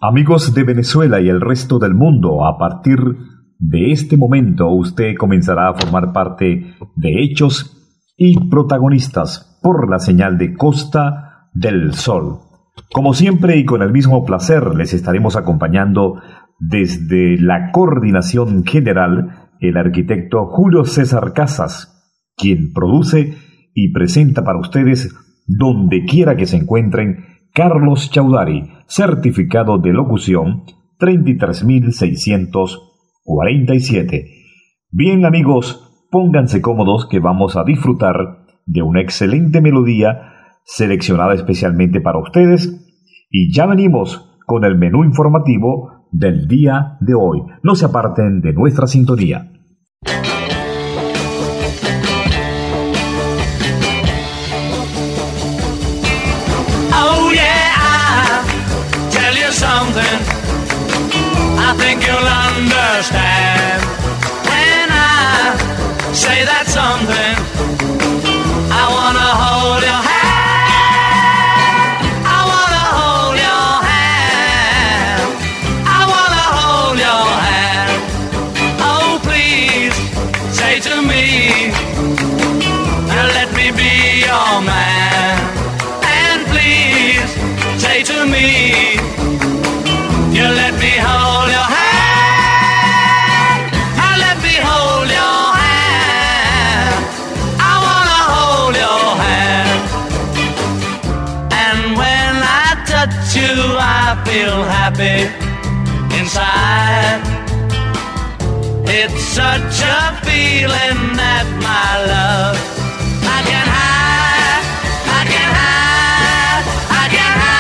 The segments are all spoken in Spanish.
Amigos de Venezuela y el resto del mundo, a partir de este momento usted comenzará a formar parte de hechos y protagonistas por la señal de Costa del Sol. Como siempre y con el mismo placer les estaremos acompañando desde la coordinación general el arquitecto Julio César Casas, quien produce y presenta para ustedes donde quiera que se encuentren Carlos Chaudhary, certificado de locución 33.647. Bien amigos, pónganse cómodos que vamos a disfrutar de una excelente melodía seleccionada especialmente para ustedes y ya venimos con el menú informativo del día de hoy. No se aparten de nuestra sintonía. I think you'll understand when I say that something. I wanna hold your hand. I wanna hold your hand. I wanna hold your hand. Oh, please say to me, let me be your man. And please say to me, you let me hold your hand. I let me hold your hand. I wanna hold your hand. And when I touch you, I feel happy inside. It's such a feeling that my love I can hide. I can hide. I can hide.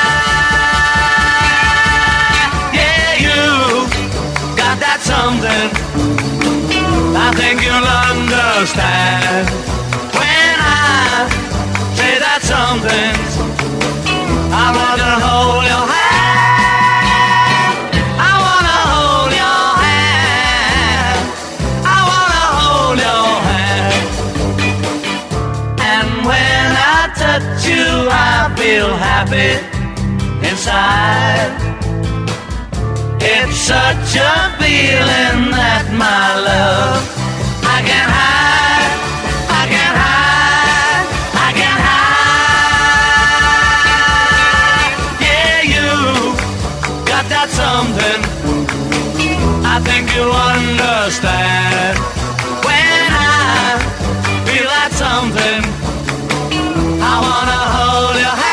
Something I think you'll understand when I say that something. I wanna hold your hand. I wanna hold your hand. I wanna hold your hand. And when I touch you, I feel happy inside. It's such a feeling that my love I can hide, I can hide, I can hide. Yeah, you got that something I think you'll understand when I feel that something. I wanna hold your hand.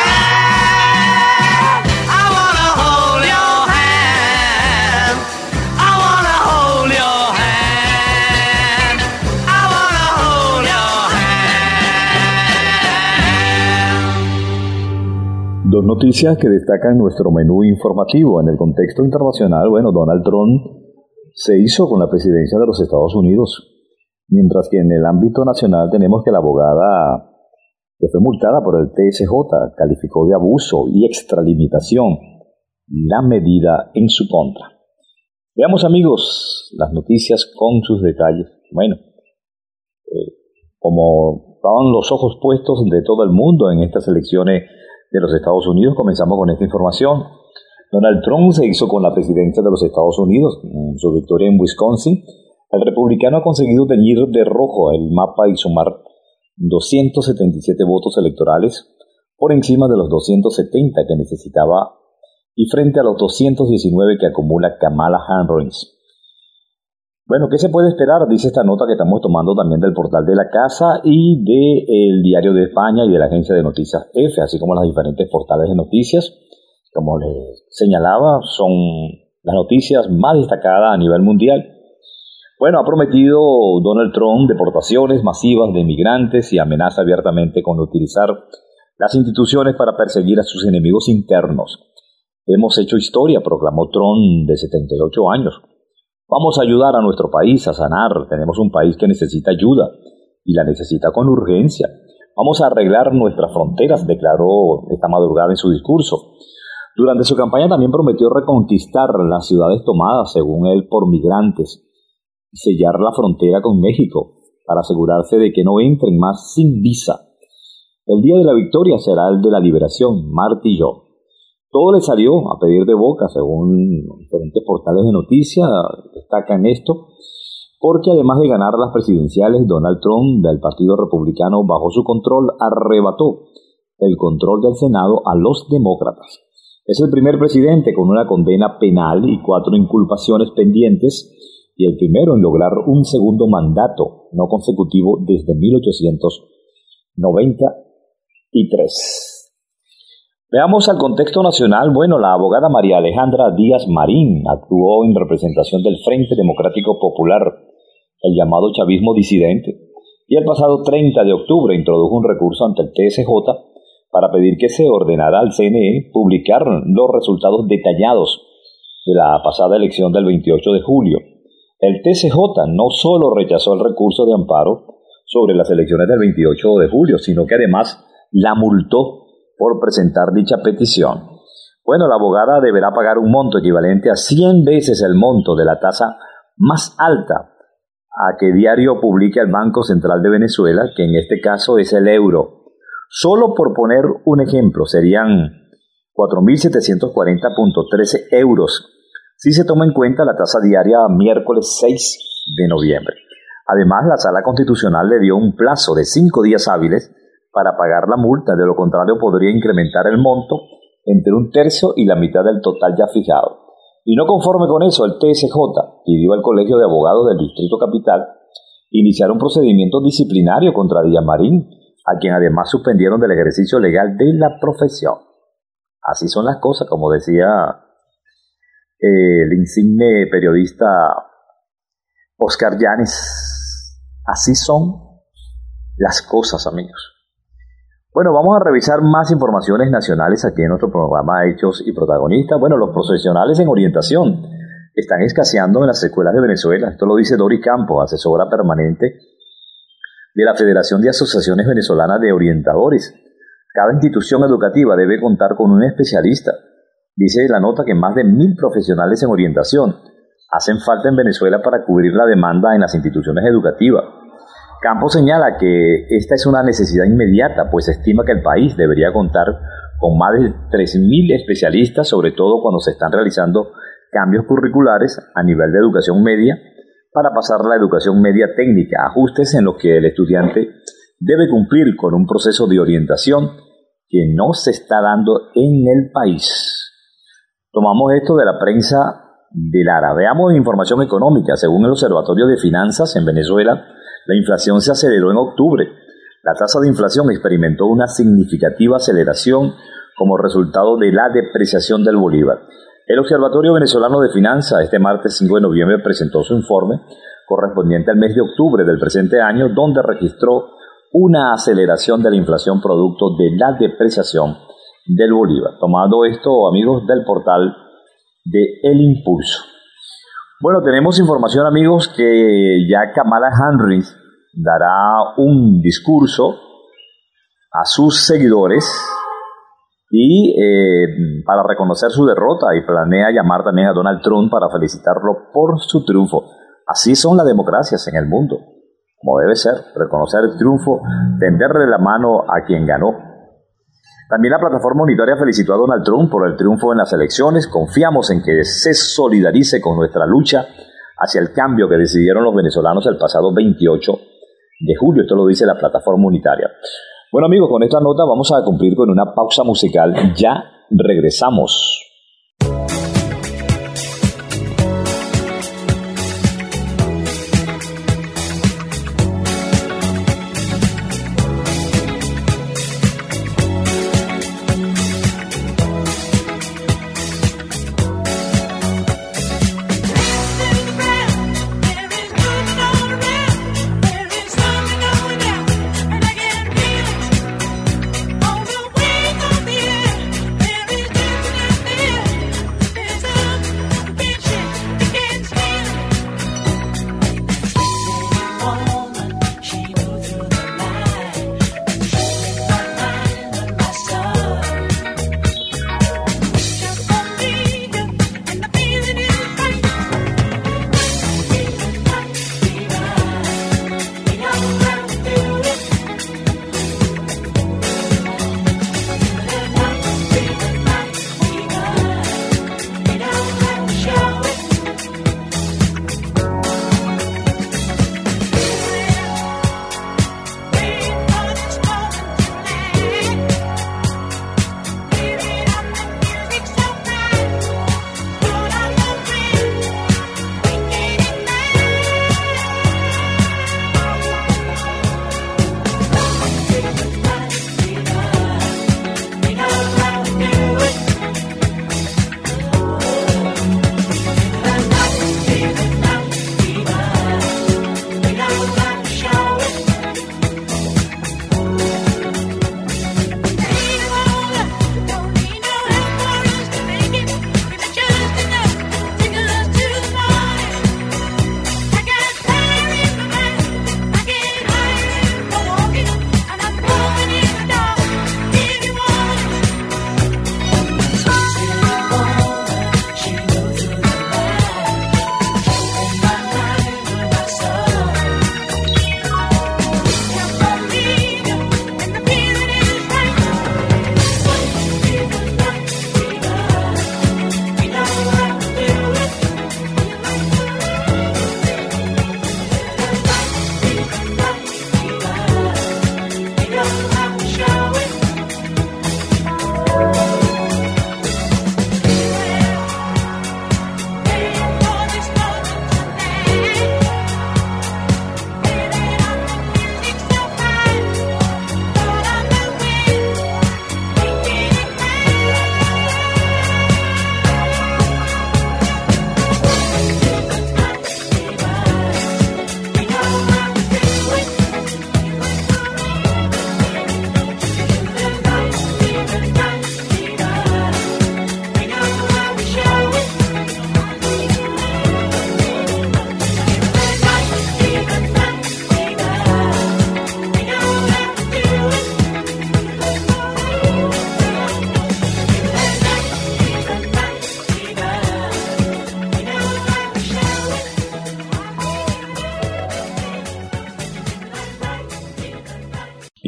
Dos noticias que destacan nuestro menú informativo. En el contexto internacional, Donald Trump se hizo con la presidencia de los Estados Unidos, mientras que en el ámbito nacional tenemos que la abogada que fue multada por el TSJ calificó de abuso y extralimitación la medida en su contra. Veamos amigos las noticias con sus detalles. Como estaban los ojos puestos de todo el mundo en estas elecciones de los Estados Unidos, comenzamos con esta información. Donald Trump se hizo con la presidencia de los Estados Unidos. En su victoria en Wisconsin, el republicano ha conseguido teñir de rojo el mapa y sumar 277 votos electorales por encima de los 270 que necesitaba y frente a los 219 que acumula Kamala Harris. ¿Qué se puede esperar? Dice esta nota que estamos tomando también del portal de la Casa y del Diario de España y de la agencia de noticias EFE, así como las diferentes portales de noticias. Como les señalaba, son las noticias más destacadas a nivel mundial. Ha prometido Donald Trump deportaciones masivas de inmigrantes y amenaza abiertamente con utilizar las instituciones para perseguir a sus enemigos internos. Hemos hecho historia, proclamó Trump, de 78 años. Vamos a ayudar a nuestro país a sanar. Tenemos un país que necesita ayuda y la necesita con urgencia. Vamos a arreglar nuestras fronteras, declaró esta madrugada en su discurso. Durante su campaña también prometió reconquistar las ciudades tomadas, según él, por migrantes y sellar la frontera con México para asegurarse de que no entren más sin visa. El día de la victoria será el de la liberación, martilló. Todo le salió a pedir de boca, según diferentes portales de noticias destacan esto, porque además de ganar las presidenciales, Donald Trump del Partido Republicano bajo su control arrebató el control del Senado a los demócratas. Es el primer presidente con una condena penal y 4 inculpaciones pendientes y el primero en lograr un segundo mandato no consecutivo desde 1893. Veamos al contexto nacional. Bueno, la abogada María Alejandra Díaz Marín actuó en representación del Frente Democrático Popular, el llamado chavismo disidente, y el pasado 30 de octubre introdujo un recurso ante el TSJ para pedir que se ordenara al CNE publicar los resultados detallados de la pasada elección del 28 de julio. El TSJ no solo rechazó el recurso de amparo sobre las elecciones del 28 de julio, sino que además la multó por presentar dicha petición. Bueno, la abogada deberá pagar un monto equivalente a 100 veces el monto de la tasa más alta a que diario publique el Banco Central de Venezuela, que en este caso es el euro. Solo por poner un ejemplo, serían 4.740.13 euros, si se toma en cuenta la tasa diaria miércoles 6 de noviembre. Además, la Sala Constitucional le dio un plazo de 5 días hábiles para pagar la multa, de lo contrario podría incrementar el monto entre 1/3 y la mitad del total ya fijado. Y no conforme con eso, el TSJ pidió al Colegio de Abogados del Distrito Capital iniciar un procedimiento disciplinario contra Díaz Marín, a quien además suspendieron del ejercicio legal de la profesión. Así son las cosas, como decía el insigne periodista Oscar Llanes. Así son las cosas, amigos. Bueno, vamos a revisar más informaciones nacionales aquí en nuestro programa Hechos y Protagonistas. Bueno, los profesionales en orientación están escaseando en las escuelas de Venezuela. Esto lo dice Dori Campos, asesora permanente de la Federación de Asociaciones Venezolanas de Orientadores. Cada institución educativa debe contar con un especialista. Dice la nota que más de 1.000 profesionales en orientación hacen falta en Venezuela para cubrir la demanda en las instituciones educativas. Campos señala que esta es una necesidad inmediata, pues estima que el país debería contar con más de 3.000 especialistas, sobre todo cuando se están realizando cambios curriculares a nivel de educación media, para pasar a la educación media técnica, ajustes en los que el estudiante debe cumplir con un proceso de orientación que no se está dando en el país. Tomamos esto de la prensa de Lara. Veamos información económica. Según el Observatorio de Finanzas en Venezuela, la inflación se aceleró en octubre. La tasa de inflación experimentó una significativa aceleración como resultado de la depreciación del bolívar. El Observatorio Venezolano de Finanzas este martes 5 de noviembre presentó su informe correspondiente al mes de octubre del presente año, donde registró una aceleración de la inflación producto de la depreciación del bolívar. Tomando esto, amigos, del portal de El Impulso. Bueno, tenemos información, amigos, que ya Kamala Harris dará un discurso a sus seguidores y para reconocer su derrota, y planea llamar también a Donald Trump para felicitarlo por su triunfo. Así son las democracias en el mundo, como debe ser, reconocer el triunfo, tenderle la mano a quien ganó. También la plataforma unitaria felicitó a Donald Trump por el triunfo en las elecciones. Confiamos en que se solidarice con nuestra lucha hacia el cambio que decidieron los venezolanos el pasado 28 de julio. Esto lo dice la plataforma unitaria. Bueno, amigos, con esta nota vamos a cumplir con una pausa musical. Ya regresamos.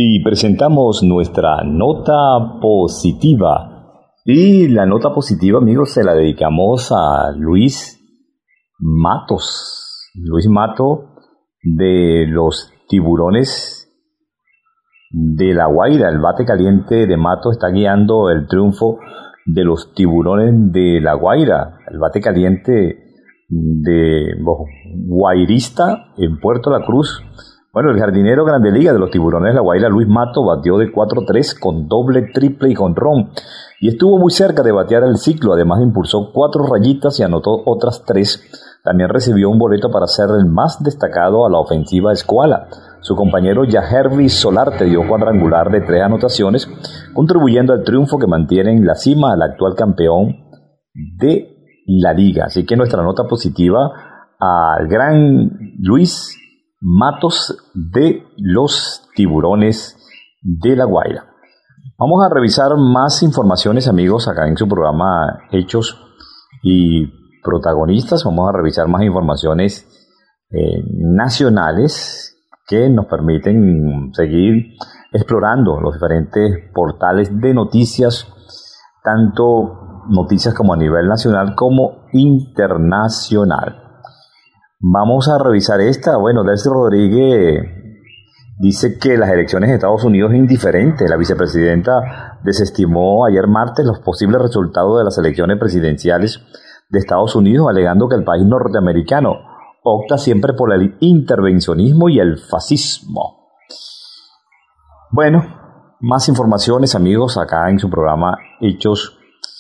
y presentamos nuestra nota positiva. Y la nota positiva, amigos, se la dedicamos a Luis Matos. Luis Mato de los Tiburones de La Guaira. El bate caliente de Mato está guiando el triunfo de los Tiburones de La Guaira. El bate caliente de guairista en Puerto La Cruz. Bueno, el jardinero Grande Liga de los Tiburones de La Guaira, Luis Mato, batió de 4-3 con doble, triple y jonrón. Y estuvo muy cerca de batear el ciclo. Además impulsó 4 rayitas y anotó otras 3. También recibió un boleto para ser el más destacado a la ofensiva Escuala. Su compañero Yahervi Solarte dio cuadrangular de 3 anotaciones, contribuyendo al triunfo que mantiene en la cima al actual campeón de la liga. Así que nuestra nota positiva al gran Luis Matos de los Tiburones de La Guaira. Vamos a revisar más informaciones, amigos, acá en su programa Hechos y Protagonistas. Vamos a revisar más informaciones nacionales que nos permiten seguir explorando los diferentes portales de noticias, tanto noticias como a nivel nacional como internacional. Vamos a revisar esta. Bueno, Delcy Rodríguez dice que las elecciones de Estados Unidos es indiferente. La vicepresidenta desestimó ayer martes los posibles resultados de las elecciones presidenciales de Estados Unidos, alegando que el país norteamericano opta siempre por el intervencionismo y el fascismo. Bueno, más informaciones, amigos, acá en su programa Hechos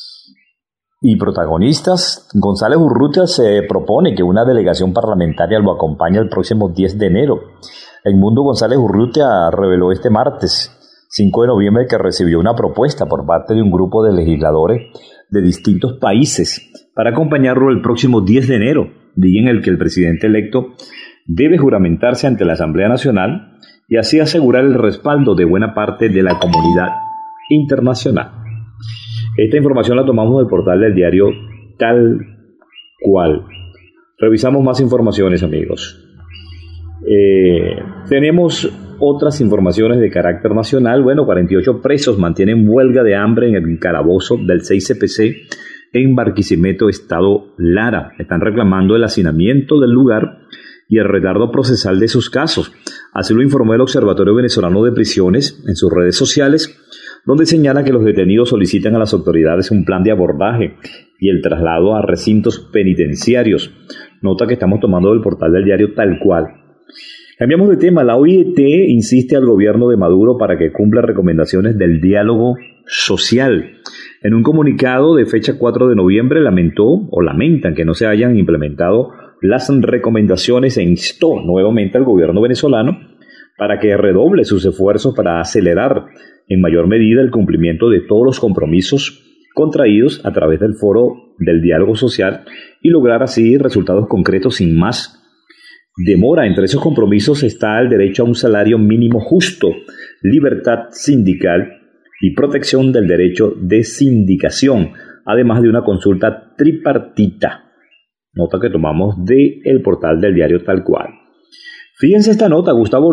y Protagonistas. González Urrutia se propone que una delegación parlamentaria lo acompañe el próximo 10 de enero. Edmundo González Urrutia reveló este martes 5 de noviembre que recibió una propuesta por parte de un grupo de legisladores de distintos países para acompañarlo el próximo 10 de enero, día en el que el presidente electo debe juramentarse ante la Asamblea Nacional y así asegurar el respaldo de buena parte de la comunidad internacional. Esta información la tomamos del portal del diario Tal Cual. Revisamos más informaciones, amigos. Tenemos otras informaciones de carácter nacional. Bueno, 48 presos mantienen huelga de hambre en el calabozo del 6CPC en Barquisimeto, estado Lara. Están reclamando el hacinamiento del lugar y el retardo procesal de sus casos. Así lo informó el Observatorio Venezolano de Prisiones en sus redes sociales, donde señala que los detenidos solicitan a las autoridades un plan de abordaje y el traslado a recintos penitenciarios. Nota que estamos tomando del portal del diario Tal Cual. Cambiamos de tema. La OIT insiste al gobierno de Maduro para que cumpla recomendaciones del diálogo social. En un comunicado de fecha 4 de noviembre lamentan que no se hayan implementado las recomendaciones e instó nuevamente al gobierno venezolano para que redoble sus esfuerzos para acelerar en mayor medida el cumplimiento de todos los compromisos contraídos a través del foro del diálogo social y lograr así resultados concretos sin más demora. Entre esos compromisos está el derecho a un salario mínimo justo, libertad sindical y protección del derecho de sindicación, además de una consulta tripartita. Nota que tomamos del portal del diario Tal Cual. Fíjense esta nota. Gustavo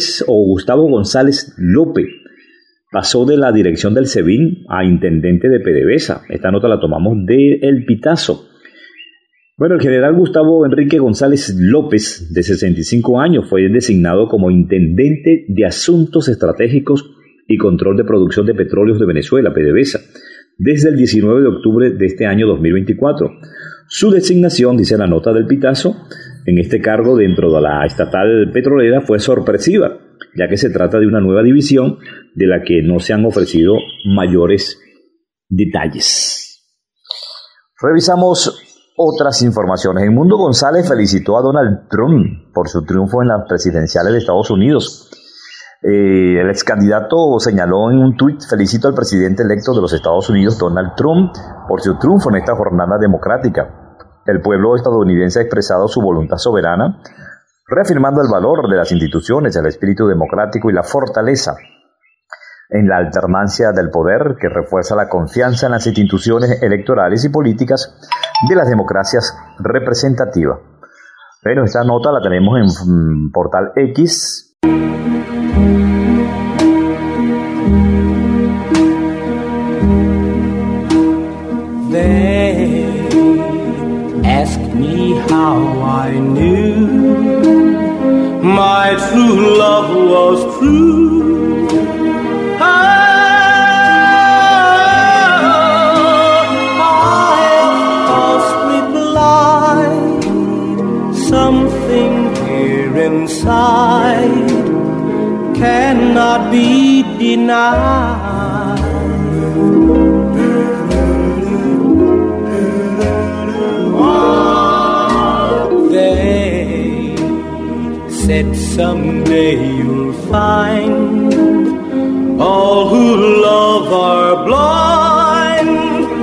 González López pasó de la dirección del SEBIN a intendente de PDVSA. Esta nota la tomamos de El Pitazo. Bueno, el general Gustavo Enrique González López, de 65 años, fue designado como intendente de Asuntos Estratégicos y Control de Producción de Petróleos de Venezuela, PDVSA, desde el 19 de octubre de este año 2024. Su designación, dice la nota del Pitazo, en este cargo dentro de la estatal petrolera fue sorpresiva, ya que se trata de una nueva división de la que no se han ofrecido mayores detalles. Revisamos otras informaciones. Edmundo González felicitó a Donald Trump por su triunfo en las presidenciales de Estados Unidos. El ex candidato señaló en un tuit: felicito al presidente electo de los Estados Unidos, Donald Trump, por su triunfo en esta jornada democrática. El pueblo estadounidense ha expresado su voluntad soberana, reafirmando el valor de las instituciones, el espíritu democrático y la fortaleza en la alternancia del poder, que refuerza la confianza en las instituciones electorales y políticas de las democracias representativas. Bueno, esta nota la tenemos en Portal X. They ask me how I knew my true love was true. I have falsely blind. Something here inside cannot be denied. They said someday you'll find all who love are blind.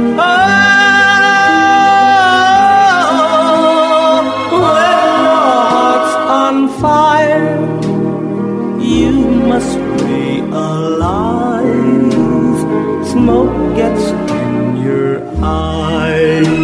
When your heart's on fire, you must realize smoke gets in your eyes.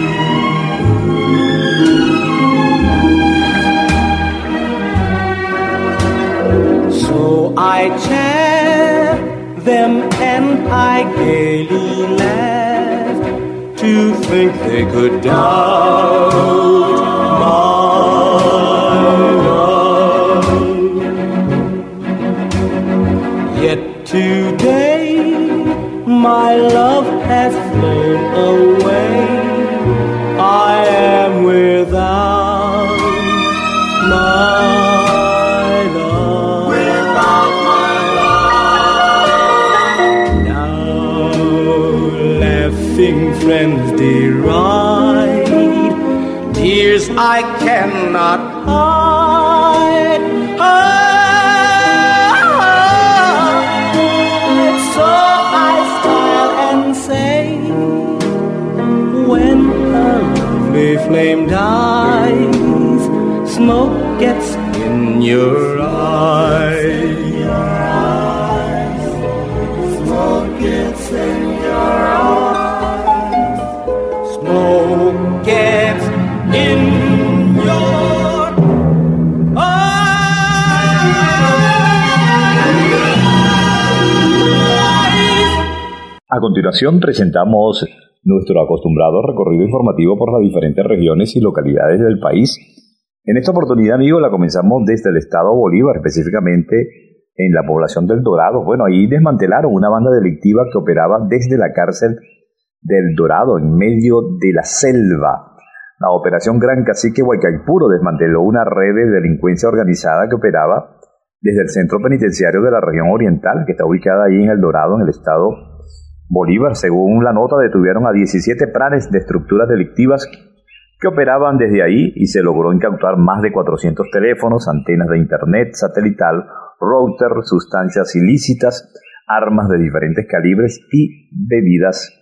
So I chair them and I gaily laugh to think they could doubt my love. Yet today my love has flown away. I am without my love. Without my love. Now laughing friends deride tears I cannot hide. So I smile and say, when a lovely flame dies, smoke gets in your eyes. Smoke gets in your eyes. Smoke gets in your eyes. A continuación presentamos nuestro acostumbrado recorrido informativo por las diferentes regiones y localidades del país. En esta oportunidad, amigos, la comenzamos desde el estado Bolívar, específicamente en la población del Dorado. Bueno, ahí desmantelaron una banda delictiva que operaba desde la cárcel del Dorado, en medio de la selva. La operación Gran Cacique Huaycaipuro desmanteló una red de delincuencia organizada que operaba desde el centro penitenciario de la región oriental, que está ubicada ahí en El Dorado, en el estado Bolívar. Según la nota, detuvieron a 17 planes de estructuras delictivas que operaban desde ahí y se logró incautar más de 400 teléfonos, antenas de internet satelital, router, sustancias ilícitas, armas de diferentes calibres y bebidas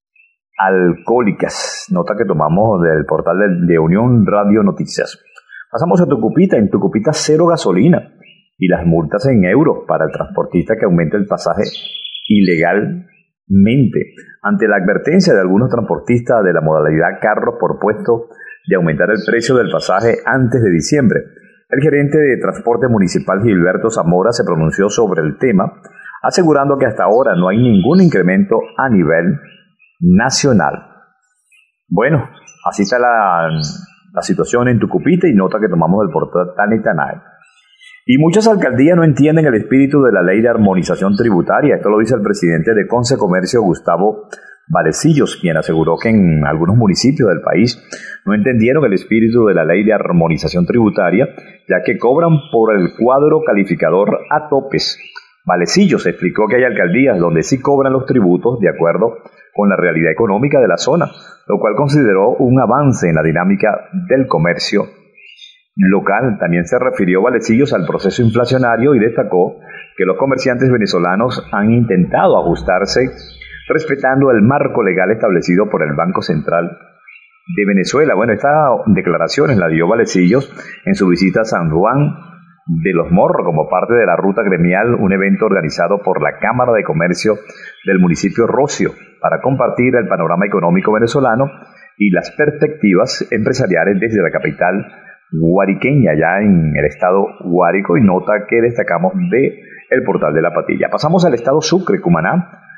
alcohólicas. Nota que tomamos del portal de Unión Radio Noticias. Pasamos a Tucupita. En Tucupita, cero gasolina y las multas en euros para el transportista que aumenta el pasaje ilegalmente. Ante la advertencia de algunos transportistas de la modalidad carros por puesto de aumentar el precio del pasaje antes de diciembre, el gerente de transporte municipal Gilberto Zamora se pronunció sobre el tema, asegurando que hasta ahora no hay ningún incremento a nivel nacional. Bueno, así está la situación en Tucupita, y nota que tomamos del portal Tanetanae. Y muchas alcaldías no entienden el espíritu de la ley de armonización tributaria. Esto lo dice el presidente de Conce Comercio, Gustavo Valecillos, quien aseguró que en algunos municipios del país no entendieron el espíritu de la ley de armonización tributaria, ya que cobran por el cuadro calificador a topes. Valecillos explicó que hay alcaldías donde sí cobran los tributos de acuerdo con la realidad económica de la zona, lo cual consideró un avance en la dinámica del comercio local. También se refirió Valecillos al proceso inflacionario y destacó que los comerciantes venezolanos han intentado ajustarse respetando el marco legal establecido por el Banco Central de Venezuela. Bueno, estas declaraciones las dio Valecillos en su visita a San Juan de los Morros como parte de la Ruta Gremial, un evento organizado por la Cámara de Comercio del municipio Rocio para compartir el panorama económico venezolano y las perspectivas empresariales desde la capital guariqueña, ya en el estado Guárico, y nota que destacamos de el portal de La Patilla. Pasamos al estado Sucre, Cumaná.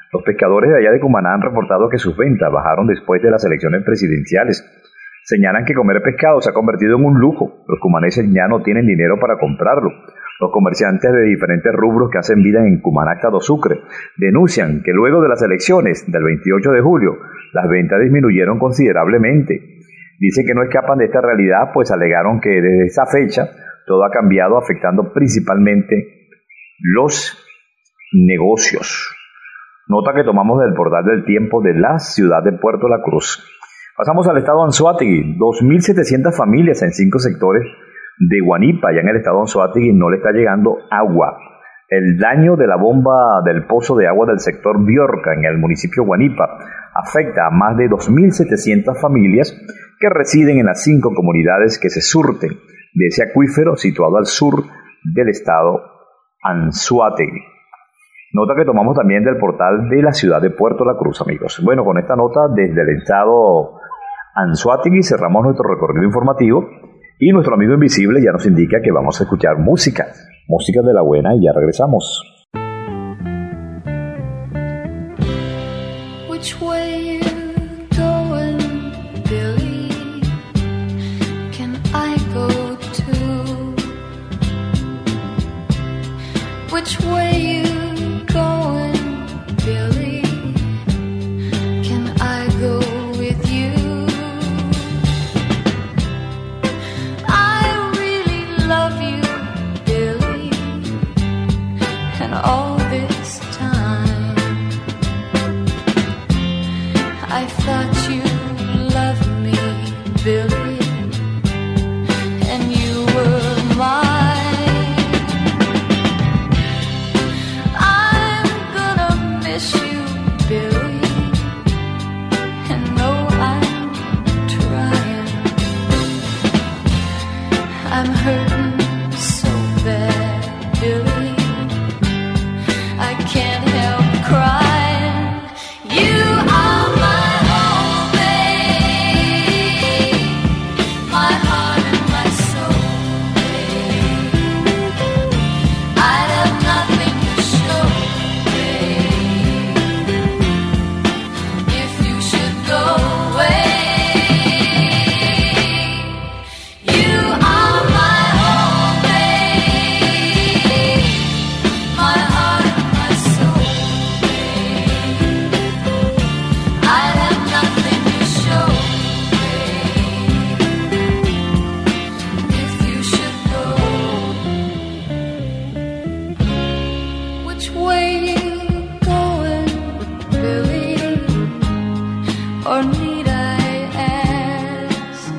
Los pescadores de allá de Cumaná han reportado que sus ventas bajaron después de las elecciones presidenciales. Señalan que comer pescado se ha convertido en un lujo. Los cumaneses ya no tienen dinero para comprarlo. Los comerciantes de diferentes rubros que hacen vida en Cumaná, Estado Sucre, denuncian que luego de las elecciones del 28 de julio, las ventas disminuyeron considerablemente. Dicen que no escapan de esta realidad, pues alegaron que desde esa fecha todo ha cambiado, afectando principalmente los negocios. Nota que tomamos del portal del tiempo de la ciudad de Puerto La Cruz. Pasamos al estado Anzoátegui. 2.700 familias en 5 sectores de Guanipa, ya en el estado Anzoátegui, no le está llegando agua. El daño de la bomba del pozo de agua del sector Biorca en el municipio Guanipa afecta a más de 2.700 familias que residen en las 5 comunidades que se surten de ese acuífero situado al sur del estado Anzoátegui. Nota que tomamos también del portal de la ciudad de Puerto La Cruz, amigos. Bueno, con esta nota desde el estado Anzoátegui cerramos nuestro recorrido informativo y nuestro amigo invisible ya nos indica que vamos a escuchar música de la buena, y ya regresamos. Which way you going, Billy? Can I go too? Which way you going, Billy? Can I go with you? I really love you, Billy, and all this time I thought you loved me, Billy, and you were mine. I'm gonna miss you, Billy, and no, I'm trying. I'm hurting so bad, Billy, I can't help crying. You are my home, babe, my heart and my soul, babe. I'd have nothing to show, babe, if you should go away. You are my home, babe, my heart and my soul, babe. I'd have nothing to show, babe, if you should go. Which way you going, Billy? Or need I ask?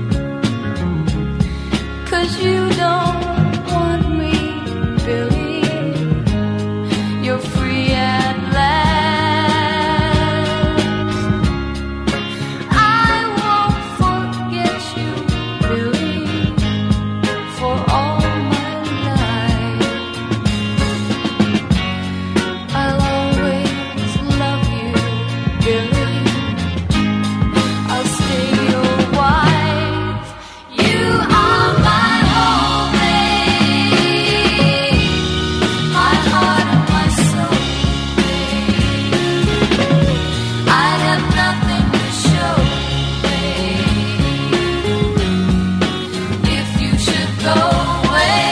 'Cause you don't want me, Billy, you're free at last. I won't forget you, Billy, for all my life. I'll always love you, Billy, I'll stay your wife. You are my home, babe, my heart and my soul, babe. I'd have nothing to show, babe, if you should go away.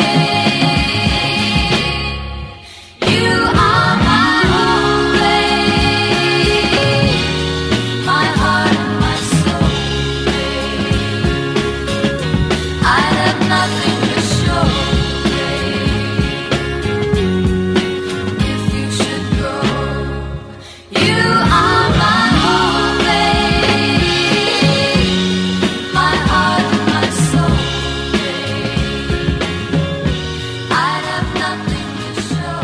You are my home, babe, my heart and my soul, babe. I'd have nothing to show, babe, if you should go. You are my home, babe, my heart and my soul, babe. I'd have nothing to show,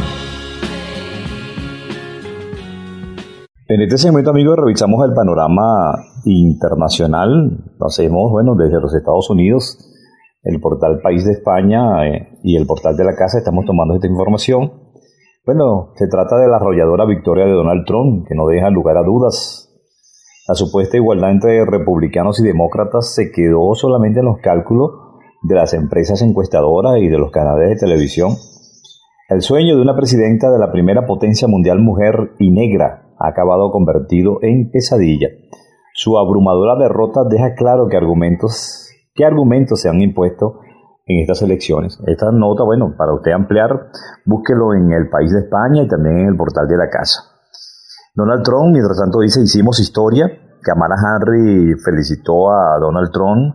babe. En este segmento, amigos, revisamos el panorama internacional. Lo hacemos, bueno, desde los Estados Unidos, el portal País de España y el portal de la Casa. Estamos tomando esta información. Bueno, se trata de la arrolladora victoria de Donald Trump, que no deja lugar a dudas. La supuesta igualdad entre republicanos y demócratas se quedó solamente en los cálculos de las empresas encuestadoras y de los canales de televisión. El sueño de una presidenta de la primera potencia mundial mujer y negra ha acabado convertido en pesadilla. Su abrumadora derrota deja claro qué argumentos se han impuesto en estas elecciones. Esta nota, bueno, para usted ampliar, búsquelo en El País de España y también en el portal de la casa. Donald Trump, mientras tanto, dice, hicimos historia. Kamala Harris felicitó a Donald Trump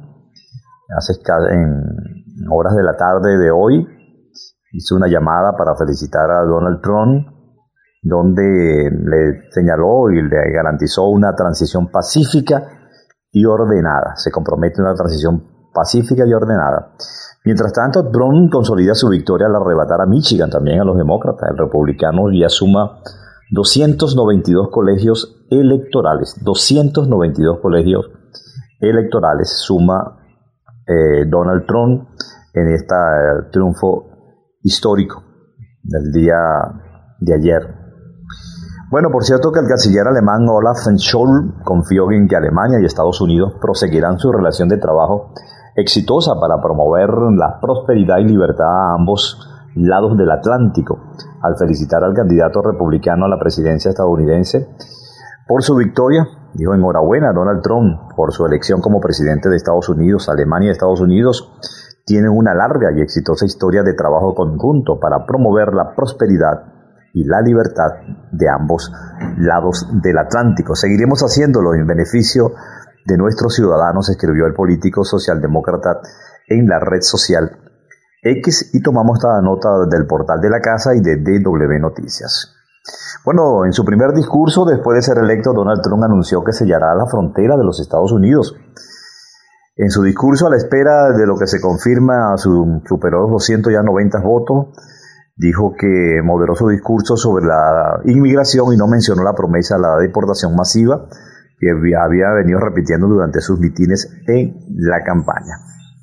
en horas de la tarde de hoy. Hizo una llamada para felicitar a Donald Trump, donde le señaló y le garantizó una transición pacífica y ordenada. Se compromete a una transición pacífica y ordenada. Mientras tanto, Trump consolida su victoria al arrebatar a Michigan, también a los demócratas. El republicano ya suma 292 colegios electorales. 292 colegios electorales suma Donald Trump en este triunfo histórico del día de ayer. Bueno, por cierto que el canciller alemán Olaf Scholz confió en que Alemania y Estados Unidos proseguirán su relación de trabajo exitosa para promover la prosperidad y libertad a ambos lados del Atlántico, al felicitar al candidato republicano a la presidencia estadounidense por su victoria. Dijo: enhorabuena a Donald Trump por su elección como presidente de Estados Unidos. Alemania y Estados Unidos tienen una larga y exitosa historia de trabajo conjunto para promover la prosperidad y la libertad de ambos lados del Atlántico. Seguiremos haciéndolo en beneficio de nuestros ciudadanos, escribió el político socialdemócrata en la red social X, y tomamos esta nota del portal de la casa y de DW Noticias. Bueno, en su primer discurso después de ser electo, Donald Trump anunció que sellará la frontera de los Estados Unidos. En su discurso, a la espera de lo que se confirma, superó los 290 votos. Dijo que moderó su discurso sobre la inmigración y no mencionó la promesa de la deportación masiva que había venido repitiendo durante sus mitines en la campaña.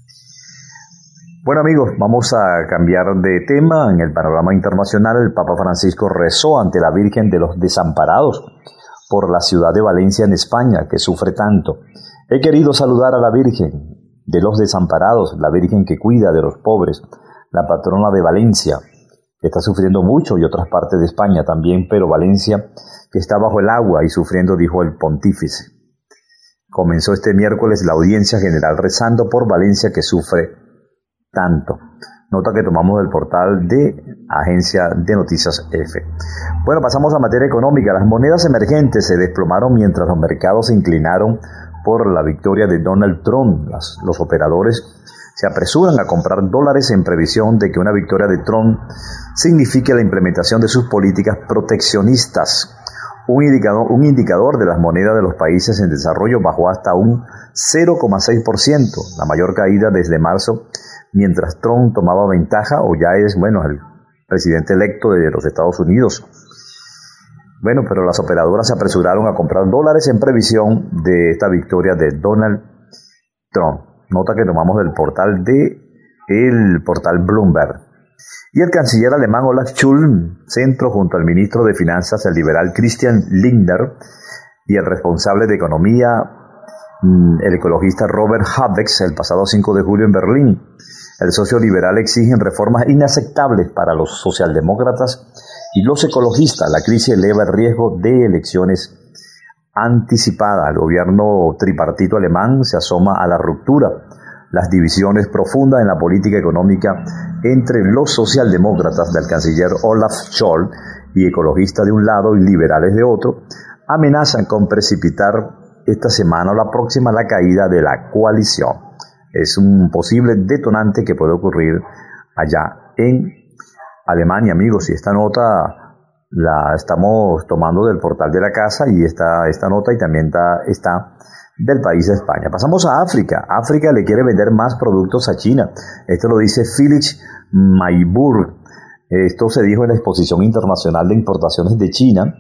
Bueno, amigos, vamos a cambiar de tema. En el panorama internacional, el Papa Francisco rezó ante la Virgen de los Desamparados por la ciudad de Valencia, en España, que sufre tanto. He querido saludar a la Virgen de los Desamparados, la Virgen que cuida de los pobres, la patrona de Valencia, que está sufriendo mucho, y otras partes de España también, pero Valencia, que está bajo el agua y sufriendo, dijo el pontífice. Comenzó este miércoles la audiencia general rezando por Valencia, que sufre tanto. Nota que tomamos del portal de Agencia de Noticias F. Bueno, pasamos a materia económica. Las monedas emergentes se desplomaron mientras los mercados se inclinaron por la victoria de Donald Trump. Los operadores se apresuran a comprar dólares en previsión de que una victoria de Trump signifique la implementación de sus políticas proteccionistas. Un indicador de las monedas de los países en desarrollo bajó hasta un 0,6%, la mayor caída desde marzo, mientras Trump tomaba ventaja, o ya es, el presidente electo de los Estados Unidos. Bueno, pero las operadoras se apresuraron a comprar dólares en previsión de esta victoria de Donald Trump. Nota que tomamos del portal Bloomberg. Y el canciller alemán Olaf Scholz, centro junto al ministro de Finanzas, el liberal Christian Lindner, y el responsable de Economía, el ecologista Robert Habeck, el pasado 5 de julio en Berlín. El socio liberal exigen reformas inaceptables para los socialdemócratas y los ecologistas. La crisis eleva el riesgo de elecciones anticipadas. El gobierno tripartito alemán se asoma a la ruptura. Las divisiones profundas en la política económica entre los socialdemócratas del canciller Olaf Scholz y ecologistas de un lado y liberales de otro amenazan con precipitar esta semana o la próxima la caída de la coalición. Es un posible detonante que puede ocurrir allá en Alemania, amigos. Y esta nota la estamos tomando del portal de la casa, y esta nota y también está del país de España. Pasamos a África. África le quiere vender más productos a China. Esto lo dice Felix Mayburg. Esto se dijo en la Exposición Internacional de Importaciones de China,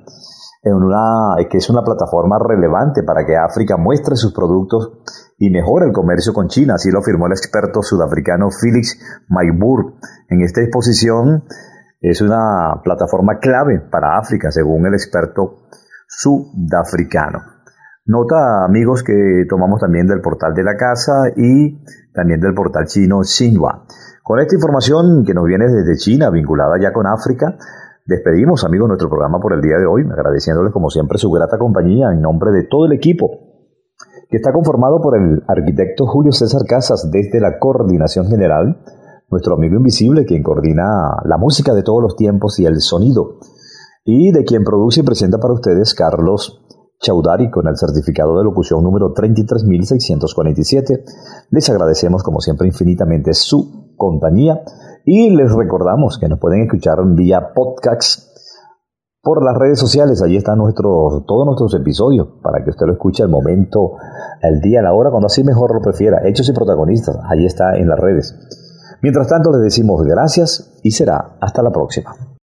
que es una plataforma relevante para que África muestre sus productos y mejore el comercio con China. Así lo afirmó el experto sudafricano Felix Mayburg. En esta exposición es una plataforma clave para África, según el experto sudafricano. Nota, amigos, que tomamos también del portal de la casa y también del portal chino Xinhua. Con esta información que nos viene desde China, vinculada ya con África, Despedimos, amigos, nuestro programa por el día de hoy, agradeciéndoles como siempre su grata compañía en nombre de todo el equipo, que está conformado por el arquitecto Julio César Casas desde la Coordinación General, nuestro amigo invisible quien coordina la música de todos los tiempos y el sonido, y de quien produce y presenta para ustedes Carlos Chaudhary con el certificado de locución número 33.647. Les agradecemos como siempre infinitamente su compañía y les recordamos que nos pueden escuchar vía podcast por las redes sociales. Allí están todos nuestros episodios para que usted lo escuche al momento, al día, a la hora, cuando así mejor lo prefiera. Hechos y protagonistas, allí está en las redes. Mientras tanto les decimos gracias y será hasta la próxima.